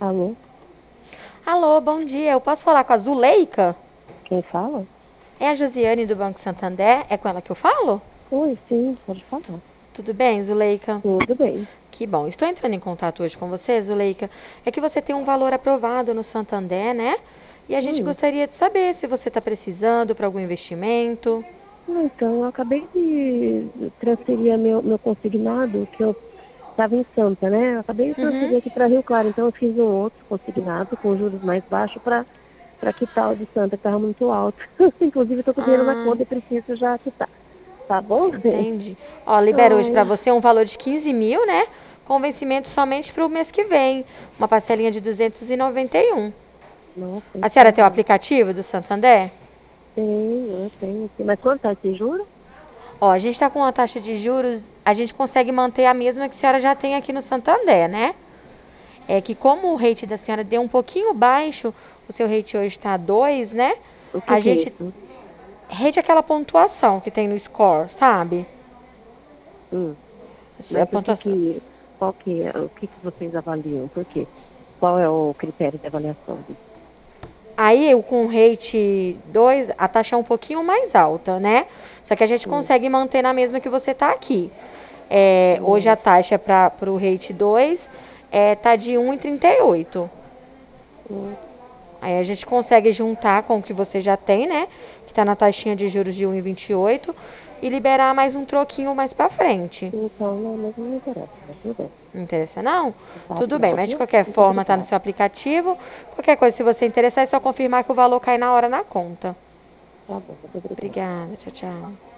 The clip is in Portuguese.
Alô, Alô, bom dia. Eu posso falar com a Zuleika? quem fala? É a Josiane do Banco Santander? É com ela que eu falo? Oi, sim, pode falar. Tudo bem, Zuleika? Tudo bem. Que bom. Estou entrando em contato hoje com você, Zuleika. É que você tem um valor aprovado no Santander, né? E a gente Hum, gostaria de saber se você está precisando para algum investimento. então, eu acabei de transferir meu consignado, que eu estava em Santa, né? Eu acabei de Uhum. transferir aqui para Rio Claro, então eu fiz um outro consignado com juros mais baixos para quitar o de Santa, que estava muito alto. Inclusive, estou com dinheiro na Ah, conta e preciso já quitar. Tá bom? entendi. Ó, libero hoje para Ai, você um valor de 15 mil, né? Com vencimento somente para o mês que vem. Uma parcelinha de 291. nossa, A isso senhora é tem o bom. aplicativo do Santander? Tenho, eu tenho. Mas quanto tá esse juro? Ó, a gente está com uma taxa de juros, a gente consegue manter a mesma que a senhora já tem aqui no Santander, né? É que como o rate da senhora deu um pouquinho baixo, o seu rate hoje está 2, né? O que A que é gente. isso? Rate é aquela pontuação que tem no score, sabe? Hum. A Mas pontuação. qual que é, o que que vocês avaliam? Por quê? Qual é o critério de avaliação disso? Aí, eu com o rate 2, a taxa é um pouquinho mais alta, né? Só que a gente Hum, consegue manter na mesma que você tá aqui. É, hoje a hum, taxa para o rate 2 tá de 1,38. hum, Aí a gente consegue juntar com o que você já tem, né? Que está na taxinha de juros de 1,28 e liberar mais um troquinho mais para frente. então, não, mas não me interessa, mas tudo bem. Não interessa não? Tá, Tudo bem, não, mas de viu? qualquer Muito forma tá no obrigada. seu aplicativo. Qualquer coisa, se você interessar, é só confirmar que o valor cai na hora na conta. Tá bom, muito obrigada. Obrigada, tchau, tchau.